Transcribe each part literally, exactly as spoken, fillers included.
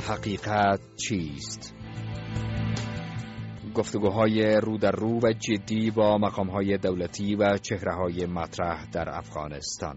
حقیقت چیست؟ گفتگوهای رو در رو و جدی با مقام‌های دولتی و چهره‌های مطرح در افغانستان.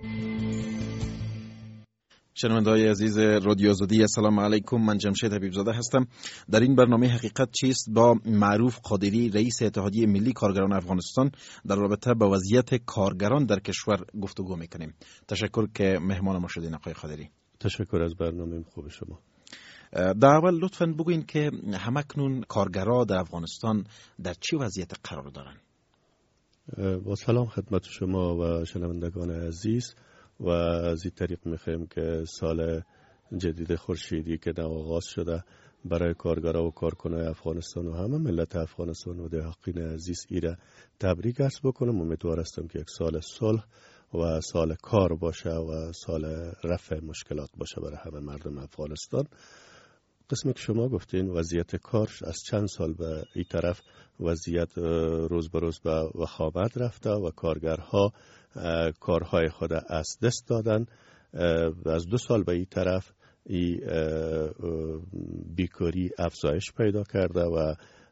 شنونده‌های عزیز رادیو آزادی، السلام علیکم. من جمشید حبیبزاده هستم. در این برنامه حقیقت چیست با معروف قادری، رئیس اتحادیه ملی کارگران افغانستان، در رابطه با وضعیت کارگران در کشور گفتگو میکنیم. تشکر که مهمان ما شدین آقای قادری. تشکر از برنامه خوب شما. در اول لطفاً بگوین که همکنون کارگرها در افغانستان در چه وضعیت قرار دارند؟ با سلام خدمت شما و شنوندگان عزیز. و از این طریق میخوایم که سال جدید خورشیدی که آغاز شده برای کارگرها و کارکنان افغانستان و همه ملت افغانستان و دهقین عزیز ایره تبریک عرض بکنم. امیدوار هستم که یک سال صلح و سال کار باشه و سال رفع مشکلات باشه برای همه مردم افغانستان. قسمی که شما گفتین وضعیت کار از چند سال به این طرف وضعیت روز به روز به وخامت رفته و کارگرها کارهای خود از دست دادن. از دو سال به این طرف ای بیکاری افزایش پیدا کرده و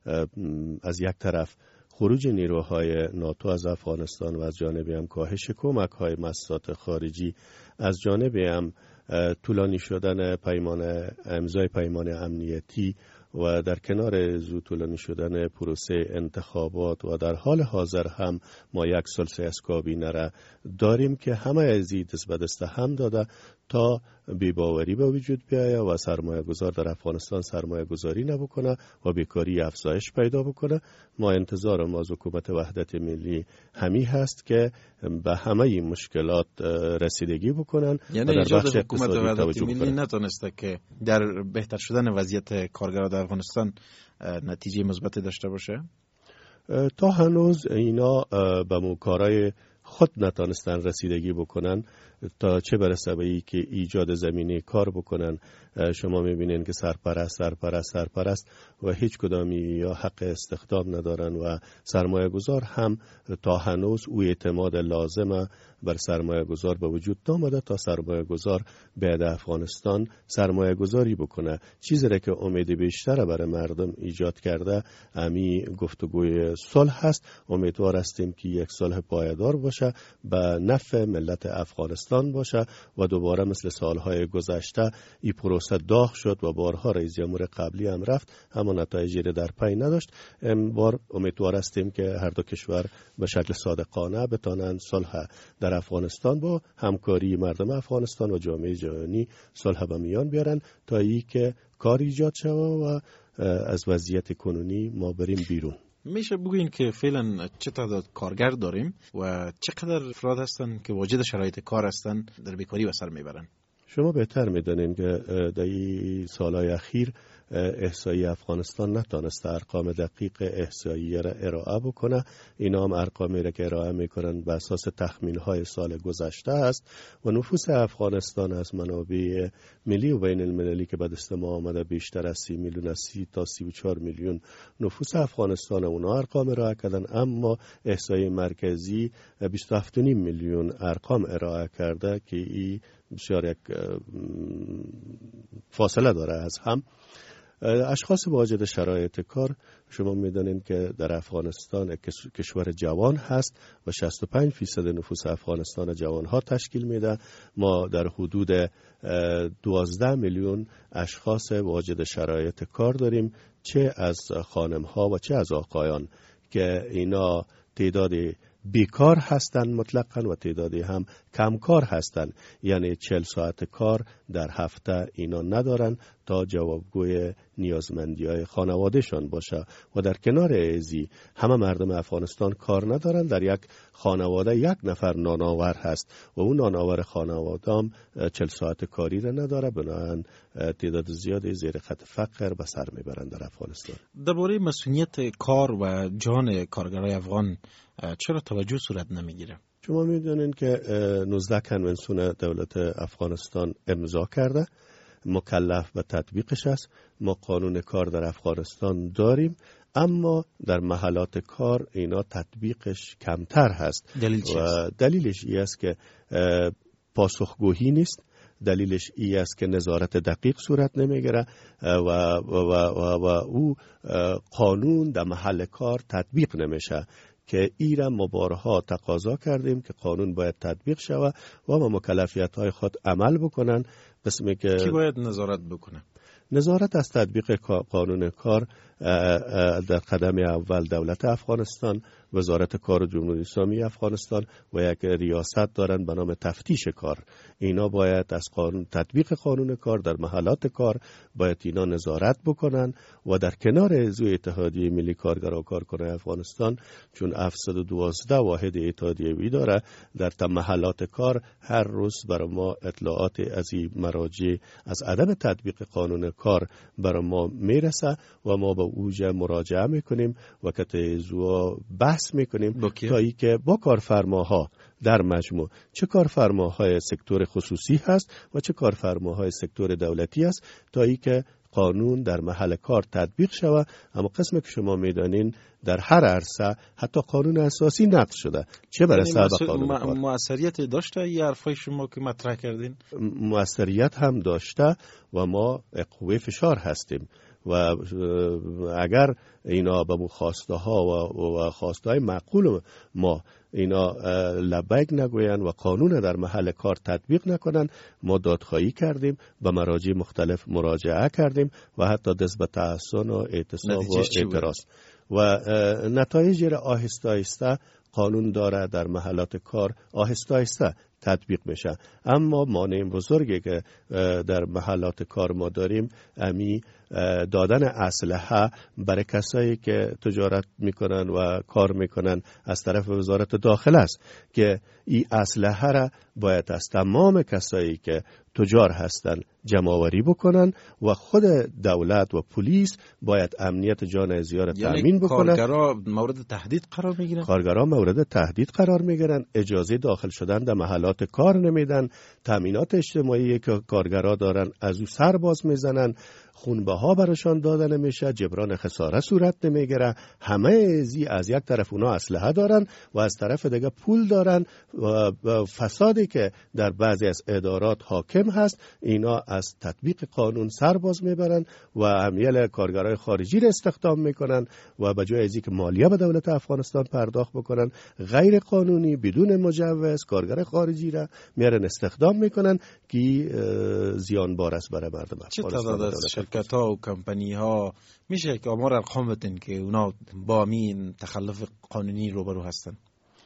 از یک طرف خروج نیروهای ناتو از افغانستان و از جانب هم کاهش کمک های مؤسسات خارجی، از جانب هم طولانی شدن پیمان امضای پیمان امنیتی و در کنار زود طولانی شدن پروسه انتخابات و در حال حاضر هم ما یک سلسه از کابینه را داریم که همه از این دست به دست هم داده تا بی‌باوری به وجود بیاید و سرمایه گذار در افغانستان سرمایه گذاری نبکنه و بیکاری افزایش پیدا بکنه. ما انتظارم از حکومت وحدت ملی همی هست که به همه این مشکلات رسیدگی بکنن. یعنی ایجاد حکومت وحدت ملی نتونسته که در بهتر شدن وضعیت کارگران در افغانستان نتیجه مثبتی داشته باشه؟ تا هنوز اینا به موکارای خود نتانستن رسیدگی بکنن تا چه برسه به ای که ایجاد زمینه کار بکنن. شما میبینین که سرپرست سرپرست سرپرست و هیچ کدامی یا حق استخدام ندارن و سرمایه گذار هم تا هنوز او اعتماد لازمه بر سرمایه گذار به وجود نامده تا سرمایه گذار بعد افغانستان سرمایه گذاری بکنه. چیزی را که امید بیشتر برای مردم ایجاد کرده امی گفتگوی صلح هست. امیدوار هستیم که یک صلح پایدار باشه، به نفع ملت افغانستان باشه و دوباره مثل سالهای گذشته این پروسه داغ شد و بارها رئیس جمهور قبلی هم رفت اما نتایجی را در پی نداشت. این بار امیدوار هستیم که هر دو کشور به شکل صادقانه بتانند صلح در افغانستان با همکاری مردم افغانستان و جامعه جهانی صلح به میان بیارن تا ای که کار ایجاد شود و از وضعیت کنونی ما بریم بیرون. میشه بگوین که فعلا چه تعداد کارگر داریم و چقدر افراد هستن که واجد شرایط کار هستن در بیکاری و سر میبرن؟ شما بهتر میدونین که در این سالهای اخیر احصایی افغانستان نتانسته ارقام دقیق احصایی را ارائه بکنه. اینا هم ارقامی را که ارائه میکنن به اساس تخمین های سال گذشته است و نفوس افغانستان از منابع ملی و بین المللی که به دست ما آمده بیشتر از سی میلیون از سی تا سی و چهار میلیون نفوس افغانستان اونا ارقام ارائه کردن، اما احصایی مرکزی بیست و هفت و نیم میلیون ارقام ارائه کرده که این بسیار یک فاصله داره از هم. اشخاص واجد شرایط کار شما میدانید که در افغانستان کشور جوان هست و شصت و پنج درصد نفوس افغانستان جوان ها تشکیل میده. ما در حدود دوازده میلیون اشخاص واجد شرایط کار داریم، چه از خانم ها و چه از آقایان، که اینا تعدادی بیکار هستند مطلقاً و تعدادی هم کمکار هستند، یعنی چهل ساعت کار در هفته اینا ندارن تا جوابگوی نیازمندی های خانوادهشان باشه. و در کنار ازی همه مردم افغانستان کار ندارن. در یک خانواده یک نفر نانآور هست و اون نانآور خانواده هم چهل ساعت کاری را نداره، بنابراین تعداد زیادی زیر خط فقر به سر میبرند در افغانستان. درباره مسئولیت کار و جان کارگرای افغان چرا توجه صورت نمیگیره؟ شما میدونید که نوزده کنونسیون دولت افغانستان امضا کرده، مکلف به تطبیقش است. ما قانون کار در افغانستان داریم اما در محلات کار اینا تطبیقش کمتر هست. دلیل چی است؟ و دلیلش این است که پاسخگویی نیست. دلیلش ای است که نظارت دقیق صورت نمیگیره و, و, و, و, و او قانون در محل کار تطبیق نمیشه که ای را ما بارها تقاضا کردیم که قانون باید تطبیق شود و ما مکلفیت های خود عمل بکنن. قسمی که کی باید نظارت بکنه؟ نظارت از تطبیق قانون کار در قدم اول دولت افغانستان، وزارت کار جمهوری اسلامی افغانستان و یک ریاست دارن به نام تفتیش کار. اینا باید از قانون تطبیق قانون کار در محلات کار باید اینا نظارت بکنن و در کنار عضو اتحادیه ملی کارگران و کارکنان افغانستان، چون هفتصد و دوازده واحد اتحادیه‌ای داره، در محلات کار هر روز برای ما اطلاعات از این مراجع از عدم تطبیق قانون کار برای ما میرسه و ما به اوجه مراجعه میکنیم و که عضو بحث میکنیم تا ای که با کارفرماها در مجموع چه کارفرماهای سکتور خصوصی هست و چه کارفرماهای سکتور دولتی هست تا ای که قانون در محل کار تطبیق شود. اما قسم که شما میدانین در هر عرصه حتی قانون اساسی نقض شده، چه برسه به قانون کار. موثریت داشته یه حرفای شما که مطرح کردین؟ موثریت هم داشته و ما قوه فشار هستیم و اگر اینا به خواسته ها و خواسته های معقول ما اینا لبیک نگوین و قانون در محل کار تطبیق نکنن، ما دادخواهی کردیم، به مراجع مختلف مراجعه کردیم و حتی دست به تحسن و اعتصاب و اعتراض و نتایج را آهسته آهسته قانون داره در محلات کار آهسته آهسته تطبیق میشه. اما مانع بزرگی که در محلات کار ما داریم امی دادن اسلحه برای کسایی که تجارت میکنن و کار میکنن از طرف وزارت داخله است که این اسلحه را باید از تمام کسایی که تجار هستن جمع‌آوری بکنن و خود دولت و پلیس باید امنیت جان ازیا را تامین بکنن. کارگرا مورد تهدید قرار میگیرن؟ کارگرا مورد تهدید قرار میگیرن، اجازه داخل شدن در محلات کار نمیدن، تامینات اجتماعی که کارگرا دارن از او سر باز میزنن، خونبه ها براشان داده نمیشه، جبران خساره صورت نمیگیره. همه ازی از یک طرف اونا اسلحه دارن و از طرف دیگه پول دارن و فسادی که در بعضی از ادارات حاکم هست اینا از تطبیق قانون سر باز میبرن و امیل کارگرای خارجی را استخدام میکنن و به جای ازی که مالیه به دولت افغانستان پرداخت بکنن غیر قانونی بدون مجوز کارگر خارجی را میارن استخدام میکنن که زیان بار است برای مردم افغانستان. شرکت ها و کمپانی ها میشه که آمار ارقام بتین که اونا با این تخلف قانونی روبرو هستن؟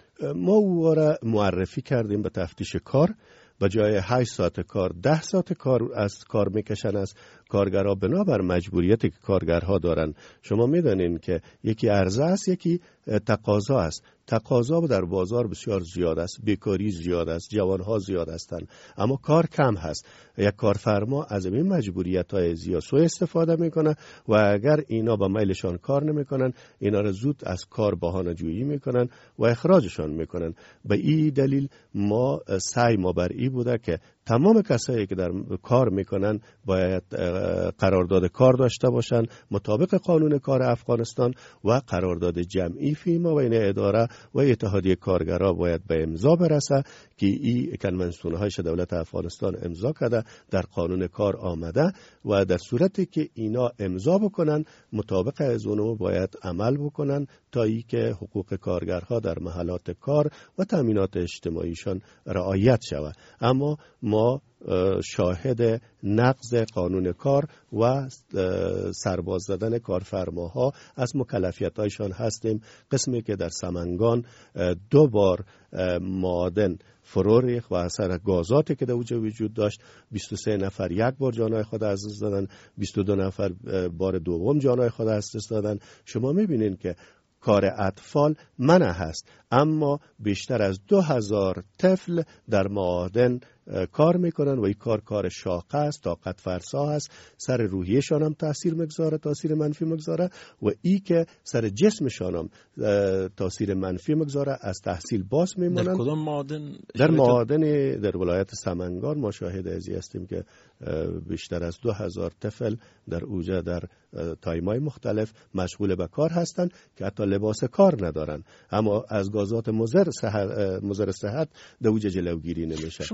ما او را معرفی کردیم به تفتیش کار. به جای هشت ساعت کار ده ساعت کار از کار میکشن از کارگرها بنابر مجبوریتی که کارگرها دارن. شما میدانین که یکی عرضه است یکی تقاضا است. تقاضا در بازار بسیار زیاد است، بیکاری زیاد است، جوانها زیاد هستند اما کار کم هست. یک کارفرما از این مجبوریت‌های زیاد سوء استفاده میکنه و اگر اینا با میلشان کار نمیکنن اینا را زود از کار بهانه جویی میکنن و اخراجشان میکنن. به این دلیل ما سعی ما بر این بوده که تمام کسایی که در کار میکنن باید قرارداد کار داشته باشن مطابق قانون کار افغانستان و قرارداد جمعی فیما بین اداره و اتحادیه کارگرها باید به امضا برسه که این کنونسیون هایش دولت افغانستان امضا کرده در قانون کار آمده و در صورتی که اینا امضا بکنن مطابق از اونو باید عمل بکنن تا ای که حقوق کارگرها در محلات کار و تامینات اجتماعیشان رعایت شود. اما ما شاهد نقض قانون کار و سرباز زدن کارفرماها از مکلفیت‌هایشان هستیم. قسمی که در سمنگان دو بار معادن فرو ریخت و اثر گازاتی که در اوجه وجود داشت بیست و سه نفر یک بار جانای خود از دست دادن، بیست و دو نفر بار دوم جانای خود از دست دادن. شما می‌بینین که کار اطفال منع هست اما بیشتر از دو هزار طفل در معادن کار میکنن و این کار کار شاقه است، طاقت فرسا است، سر روحیشان هم تاثیر مگذاره، تاثیر منفی مگذاره و ای که سر جسمشان هم تاثیر منفی مگذاره، از تحصیل باز میمونن. در کدام معادن؟ در معادن در ولایت سمنگان ما شاهد ازی هستیم که بیشتر از دو هزار طفل در اوجه در تایمای مختلف مشغول به کار هستند که حتی لباس کار ندارن اما از گازات مضر صحت مضر صحت در اوجه جلوگیری نمیشه. شما بارها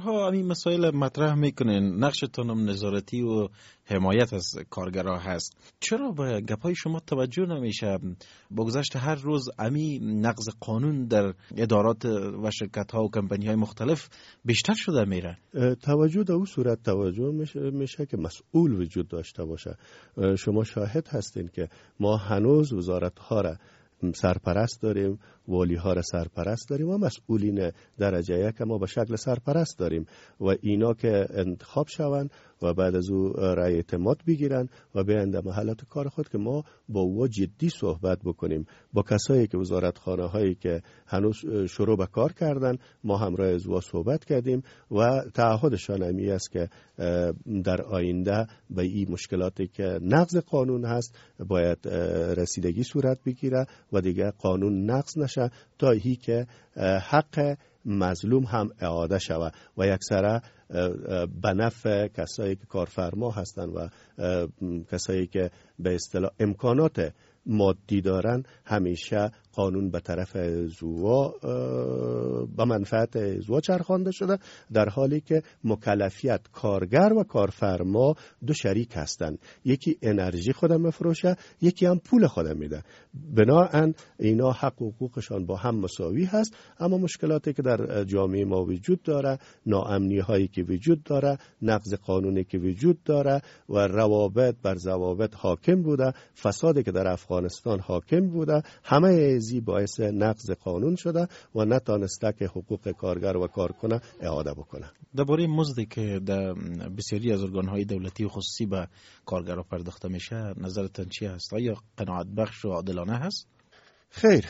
بارها همین مسائل مطرح میکنین، نقشتون هم نظارتی و حمایت از کارگرها هست. چرا به گپای شما توجه نمیشه؟ با گذشت هر روز امی نقض قانون در ادارات و شرکت ها و کمپانی های مختلف بیشتر شده میره. توجه در اون صورت توجه میشه, میشه که مسئول وجود داشته باشه. شما شاهد هستین که ما هنوز وزارت ها را سرپرست داریم، والی ها را سرپرست داریم و مسئولین درجه یک ما به شکل سرپرست داریم و اینا که انتخاب شوند و بعد از او رأی اعتماد بگیرن و بیان در محلات کار خود که ما با او جدی صحبت بکنیم. با کسایی که وزارتخانه هایی که هنوز شروع به کار کردن ما همراه از او صحبت کردیم و تعهدشان همی است که در آینده به این مشکلاتی که نقض قانون هست باید رسیدگی صورت بگیره و دیگه قانون نقض نشه تا هی که حق مظلوم هم اعاده شود و یکسره به نفع کسایی که کارفرما هستند و کسایی که به اصطلاح امکانات مادی دارن همیشه قانون به طرف زوا به منفعت زوا چرخانده شده، در حالی که مکلفیت کارگر و کارفرما دو شریک هستند. یکی انرژی خودم مفروشه، یکی هم پول خودم میده. بنابراین اینا حق و حقوقشان با هم مساوی هست، اما مشکلاتی که در جامعه ما وجود داره، ناامنی هایی که وجود داره، نقض قانونی که وجود داره و روابط بر ضوابط حاکم بوده، فسادی که در افغانستان حاکم بوده، همه زی باعث نقض قانون شده و نتانسته که حقوق کارگر و کارکنه اعاده بکنه. درباره مزدی که در بسیاری از ارگان‌های دولتی و خصوصی به کارگرها پرداخته میشه نظرتون چی هست؟ آیا قناعت بخش و عادلانه هست؟ خیر،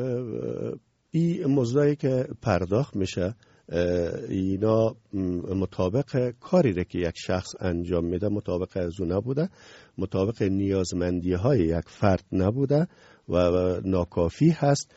این مزدی که پرداخت میشه اینا مطابق کاری را که یک شخص انجام میده مطابق از اون نبوده، مطابق نیازمندی های یک فرد نبوده و ناکافی هست.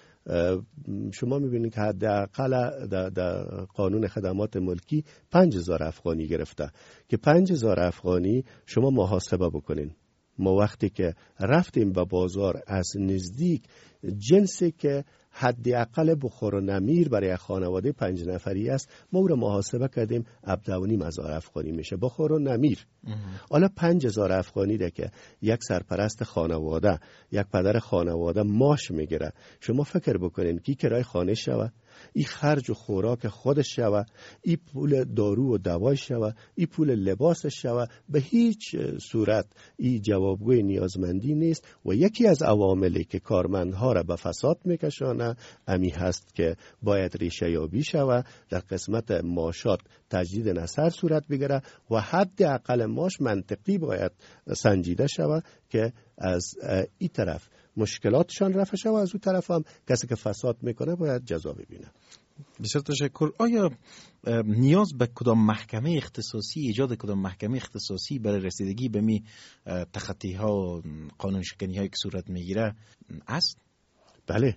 شما میبینید که حداقل در, در قانون خدمات ملکی پنج هزار افغانی گرفته که پنج هزار افغانی شما محاسبه بکنین. ما وقتی که رفتیم به بازار از نزدیک جنسی که حداقل بخور و نمیر برای خانواده پنج نفری است ما او را محاسبه کردیم هفده و نیم هزار افغانی میشه بخور و نمیر. حالا پنج هزار افغانی ده که یک سرپرست خانواده، یک پدر خانواده ماش میگیره، شما فکر بکنین کی کرای خانه شود، ای خرج و خوراک خودش شود، ای پول دارو و دوای شود، ای پول لباسش شود، به هیچ صورت ای جوابگوی نیازمندی نیست و یکی از عواملی که کارمندها را به فساد میکشانه امی هست که باید ریشه یابی شود، در قسمت ماشات تجدید نظر صورت بگیره و حد اقل ماش منطقی باید سنجیده شود که از این طرف مشکلاتشان رفع شود و از اون طرف هم کسی که فساد میکنه باید جزا ببینه. بسیار تشکر. آیا نیاز به کدام محکمه اختصاصی، ایجاد کدام محکمه اختصاصی برای رسیدگی به می تخطی ها و قانون شکنی هایی که صورت میگیره است؟ بله،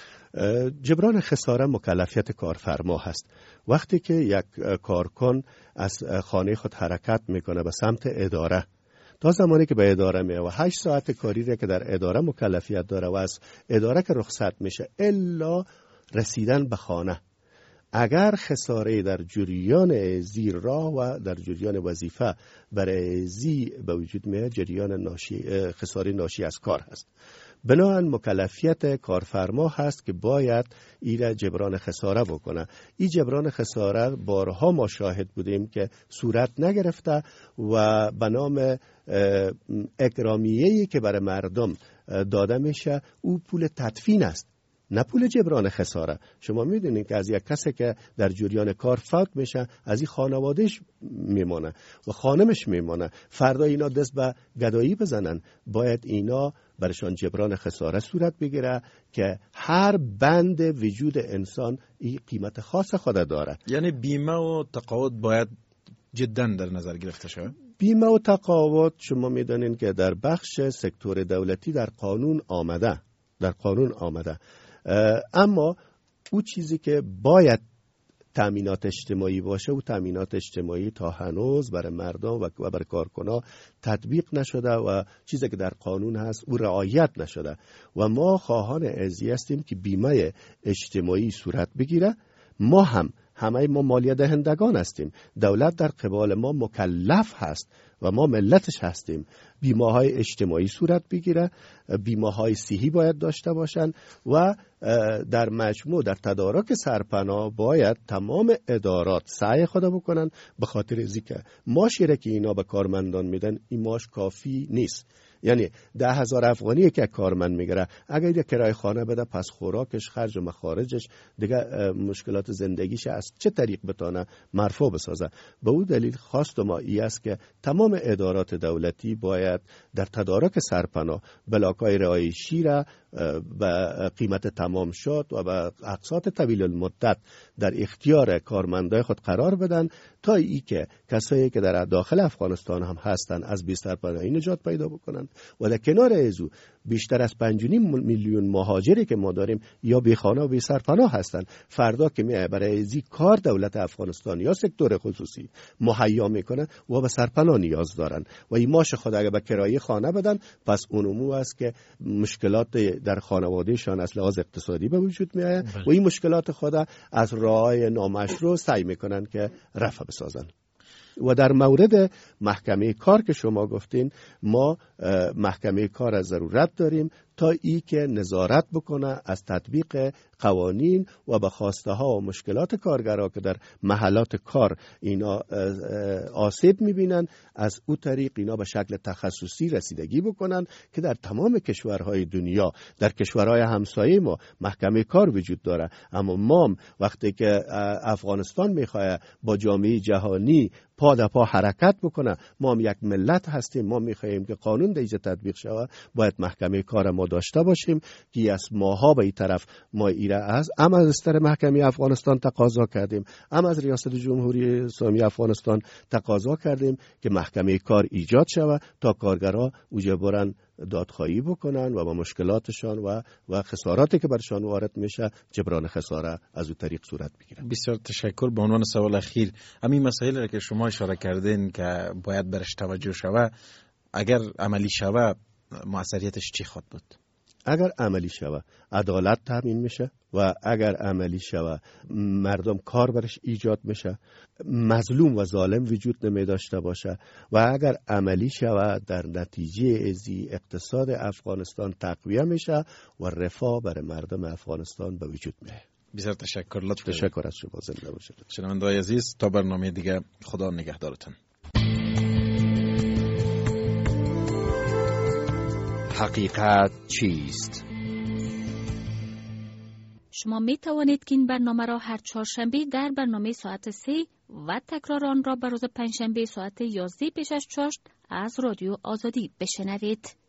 جبران خساره مکلفیت کارفرما هست. وقتی که یک کارکن از خانه خود حرکت میکنه به سمت اداره، تا زمانی که به اداره میه و هشت ساعت کاری را که در اداره مکلفیت داره و از اداره که رخصت میشه الا رسیدن به خانه، اگر خساره در جریان زیر راه و در جریان وظیفه برای زی به وجود میه، جریان ناشی خساره ناشی از کار هست. بنابراین مکلفیت کارفرما هست که باید ایره جبران خساره بکنه. این جبران خساره بارها ما شاهد بودیم که صورت نگرفته و به نام اکرامیه‌ای که برای مردم داده میشه او پول تدفین است، نه پول جبران خساره. شما میدونید که از یک کسی که در جریان کار فوت میشه از این خانوادهش میمونه و خانمش میمونه، فردا اینا دست به گدایی بزنن، باید اینا برشان جبران خساره صورت بگیره که هر بند وجود انسان این قیمت خاص خود داره. یعنی بیمه و تقاعد باید جدا در نظر گرفته شود. بیمه و تقاعد شما میدونید که در بخش سکتور دولتی در قانون آمده، در قانون آمده، اما او چیزی که باید تامینات اجتماعی باشه او تامینات اجتماعی تا هنوز برای مردم و برای کارکنان تطبیق نشده و چیزی که در قانون هست او رعایت نشده و ما خواهان ارضی هستیم که بیمه اجتماعی صورت بگیره. ما هم همه ما مالیه دهندگان هستیم. دولت در قبال ما مکلف هست و ما ملتش هستیم. بیمه‌های اجتماعی صورت بگیره، بیمه‌های صحی باید داشته باشن و در مجموع در تدارک سرپناه باید تمام ادارات سعی خود بکنن، به خاطر اینکه ماشی را که اینا به کارمندان میدن این ماش کافی نیست. یعنی ده هزار افغانی که کارمند میگیره، اگر یک کرایه خانه بده پس خوراکش، خرج و مخارجش، دیگه مشکلات زندگیش از چه طریق بتونه مرفوع بسازه. به اون دلیل خواست ما ای است که تمام ادارات دولتی باید در تدارک سرپناه بلاکای رهایشی را به قیمت تمام شد و به اقساط طویل المدت در اختیار کارمندای خود قرار بدن، تا ای که کسایی که در داخل افغانستان هم هستن از بی سرپناهی نجات پیدا بکنن و در کنار ازو بیشتر از پنج و نیم میلیون مهاجری که ما داریم یا بی خانه و بی سرپناه هستن. فردا که میای برای ازی کار دولت افغانستان یا سکتور خصوصی مهیا میکنه و به سرپناه نیاز دارن و این ماش خود اگه به کرایه خانه بدن، پس اونمو است که مشکلات در خانوادهشان از لحاظ اقتصادی به وجود میاد و این مشکلات خود از راههای نامشروع سعی میکنن که رفع بسازن. و در مورد محکمه کار که شما گفتین، ما محکمه کار از ضرورت داریم تا ای که نظارت بکنه از تطبیق قوانین و به خواسته ها و مشکلات کارگرها که در محلات کار اینا آسیب میبینن، از او طریق اینا به شکل تخصصی رسیدگی بکنن که در تمام کشورهای دنیا، در کشورهای همسایه ما محکمه کار وجود داره. اما ما وقتی که افغانستان میخواه با جامعه جهانی پا در پا حرکت بکنه، ما هم یک ملت هستیم، ما میخواهیم که قانون در اینجا تطبیق شود، باید محکمه کار ما داشته باشیم که از ماها به این طرف ما ایره از ام از استر محکمه افغانستان تقاضا کردیم، ام از ریاست جمهوری اسلامی افغانستان تقاضا کردیم که محکمه کار ایجاد شود تا کارگرها اوجه برن دادخواهی بکنن و با مشکلاتشان و و خساراتی که برشان وارد میشه جبران خساره از اون طریق صورت بگیره. بسیار تشکر. به عنوان سوال اخیر، همین مسائلی را که شما اشاره کردین که باید برش توجه شود، اگر عملی شود موثریتش چی خواهد بود؟ اگر عملی شوه عدالت تامین میشه و اگر عملی شوه مردم کار برش ایجاد میشه، مظلوم و ظالم وجود نمی داشته باشه و اگر عملی شوه در نتیجه ازی اقتصاد افغانستان تقویه میشه و رفاه برای مردم افغانستان به وجود میاد. بسیار تشکر. لطف تشکر از شما. زنده باشید. شنونده‌های عزیز، تا برنامه دیگه، خدا نگهدارتون. حقیقت چیست؟ شما می توانید که این برنامه را هر چهارشنبه در برنامه ساعت سه و تکرار آن را به روز پنجشنبه ساعت یازده پیش از چاشت از رادیو آزادی بشنوید.